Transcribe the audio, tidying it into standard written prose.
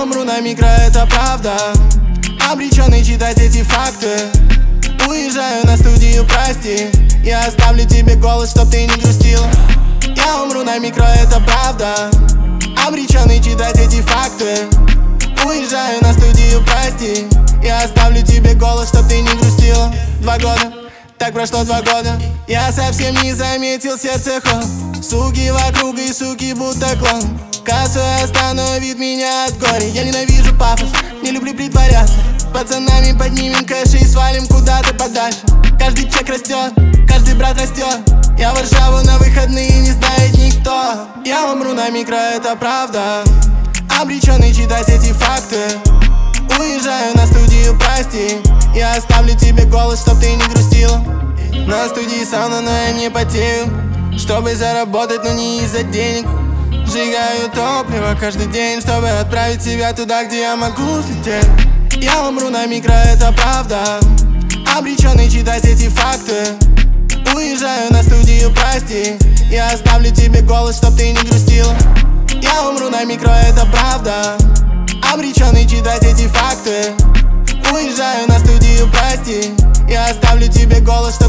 умру на микро, это правда. Обреченный читать эти факты. Уезжаю на студию, прости. Я оставлю тебе голос, чтоб ты не грустил. Я умру на микро, это правда. Обреченный читать эти факты. Уезжаю на студию, прости. Я оставлю тебе голос, чтоб ты не грустил. 2 года, так прошло 2 года. Я совсем не заметил сердце ход. Суки вокруг и суки будто клон. Кассу остановит меня от горя. Я ненавижу пафос, не люблю притворяться. Пацанами поднимем кэши и свалим куда-то подальше. Каждый чек растет, каждый брат растет. Я в Варшаву на выходные, не знает никто. Я умру на микро, это правда. Обреченный читать эти факты. Уезжаю на студию, прости. Я оставлю тебе голос, чтоб ты не грустил. На студии сауна, но я не потею, чтобы заработать, но не из-за денег. Сжигаю топливо каждый день, чтобы отправить тебя туда, где я могу взлететь. Я умру на микро, это правда. Обреченный читать эти факты. Уезжаю на студию, прости. Я оставлю тебе голос, чтоб ты не грустил. Я умру на микро, это правда. Обреченный читать эти факты. Уезжаю на студию, прости. Я оставлю тебе голос,